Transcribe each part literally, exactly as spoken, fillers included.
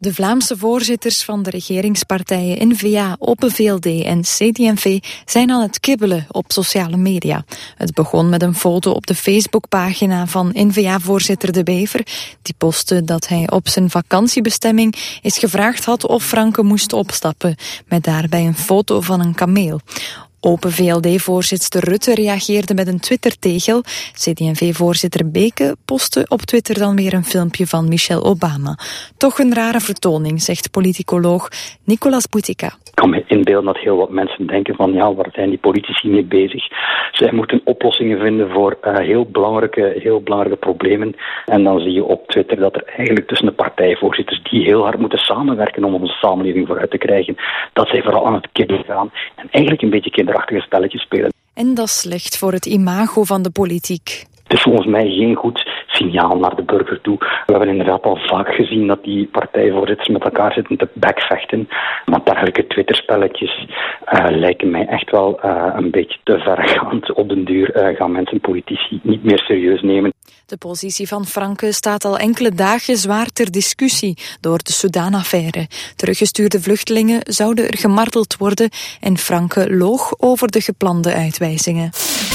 De Vlaamse voorzitters van de regeringspartijen N V A, Open V L D en C D en V zijn aan het kibbelen op sociale media. Het begon met een foto op de Facebookpagina van N V A-voorzitter De Bever. Die postte dat hij op zijn vakantiebestemming eens gevraagd had of Franke moest opstappen, met daarbij een foto van een kameel. Open V L D-voorzitter Rutte reageerde met een Twitter-tegel. C D en V-voorzitter Beke postte op Twitter dan weer een filmpje van Michelle Obama. Toch een rare vertoning, zegt politicoloog Nicolas Boutica. Ik kan me inbeelden dat heel wat mensen denken van ja, waar zijn die politici mee bezig? Zij moeten oplossingen vinden voor uh, heel, belangrijke, heel belangrijke problemen. En dan zie je op Twitter dat er eigenlijk tussen de partijvoorzitters die heel hard moeten samenwerken om onze samenleving vooruit te krijgen, dat zij vooral aan het kibbelen gaan en eigenlijk een beetje kinderachtige spelletjes spelen. En dat is slecht voor het imago van de politiek. Het is volgens mij geen goed signaal naar de burger toe. We hebben inderdaad al vaak gezien dat die partijvoorzitters met elkaar zitten te backvechten. Maar dergelijke Twitterspelletjes uh, lijken mij echt wel uh, een beetje te vergaand. Op den duur uh, gaan mensen politici niet meer serieus nemen. De positie van Franke staat al enkele dagen zwaar ter discussie door de Sudan-affaire. Teruggestuurde vluchtelingen zouden er gemarteld worden en Franke loog over de geplande uitwijzingen.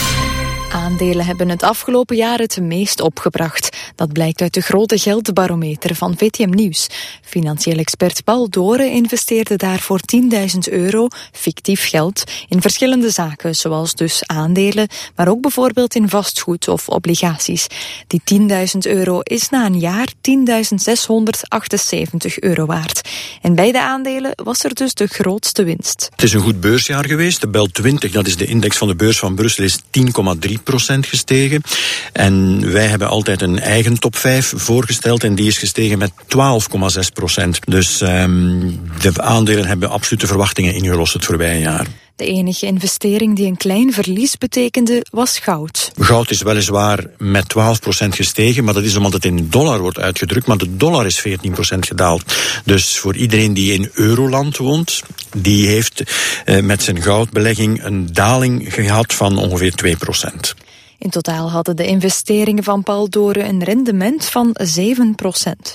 Aandelen hebben het afgelopen jaar het meest opgebracht. Dat blijkt uit de grote geldbarometer van V T M Nieuws. Financieel expert Paul Doren investeerde daarvoor tienduizend euro, fictief geld, in verschillende zaken, zoals dus aandelen, maar ook bijvoorbeeld in vastgoed of obligaties. Die tienduizend euro is na een jaar tienduizend zeshonderdachtenzeventig euro waard. En bij de aandelen was er dus de grootste winst. Het is een goed beursjaar geweest. De Bel twintig, dat is de index van de beurs van Brussel, is tien komma drie procent gestegen. En wij hebben altijd een eigen top vijf voorgesteld en die is gestegen met twaalf komma zes procent. Dus um, de aandelen hebben absolute verwachtingen ingelost het voorbije jaar. De enige investering die een klein verlies betekende was goud. Goud is weliswaar met twaalf procent gestegen, maar dat is omdat het in dollar wordt uitgedrukt. Maar de dollar is veertien procent gedaald. Dus voor iedereen die in Euroland woont, die heeft uh, met zijn goudbelegging een daling gehad van ongeveer twee procent. In totaal hadden de investeringen van Paul Doren een rendement van zeven procent.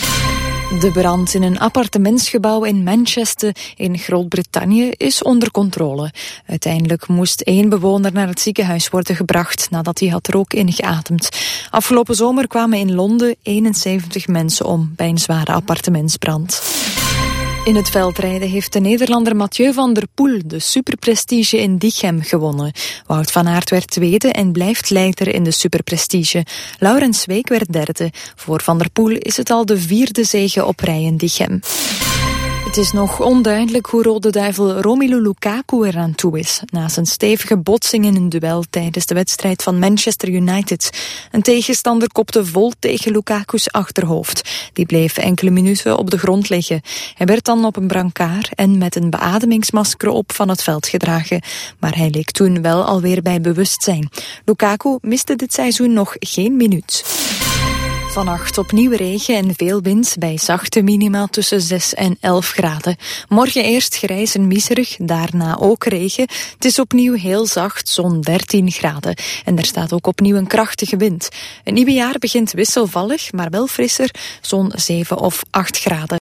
De brand in een appartementsgebouw in Manchester in Groot-Brittannië is onder controle. Uiteindelijk moest één bewoner naar het ziekenhuis worden gebracht nadat hij had rook ingeademd. Afgelopen zomer kwamen in Londen eenenzeventig mensen om bij een zware appartementsbrand. In het veldrijden heeft de Nederlander Mathieu van der Poel de superprestige in Diegem gewonnen. Wout van Aert werd tweede en blijft leider in de superprestige. Laurens Week werd derde. Voor Van der Poel is het al de vierde zege op rij in Diegem. Het is nog onduidelijk hoe Rode Duivel Romelu Lukaku eraan toe is. Na zijn stevige botsing in een duel tijdens de wedstrijd van Manchester United. Een tegenstander kopte vol tegen Lukaku's achterhoofd. Die bleef enkele minuten op de grond liggen. Hij werd dan op een brancard en met een beademingsmasker op van het veld gedragen. Maar hij leek toen wel alweer bij bewustzijn. Lukaku miste dit seizoen nog geen minuut. Vannacht opnieuw regen en veel wind bij zachte minima tussen zes en elf graden. Morgen eerst grijs en miserig, daarna ook regen. Het is opnieuw heel zacht, zo'n dertien graden. En er staat ook opnieuw een krachtige wind. Het nieuwe jaar begint wisselvallig, maar wel frisser, zo'n zeven of acht graden.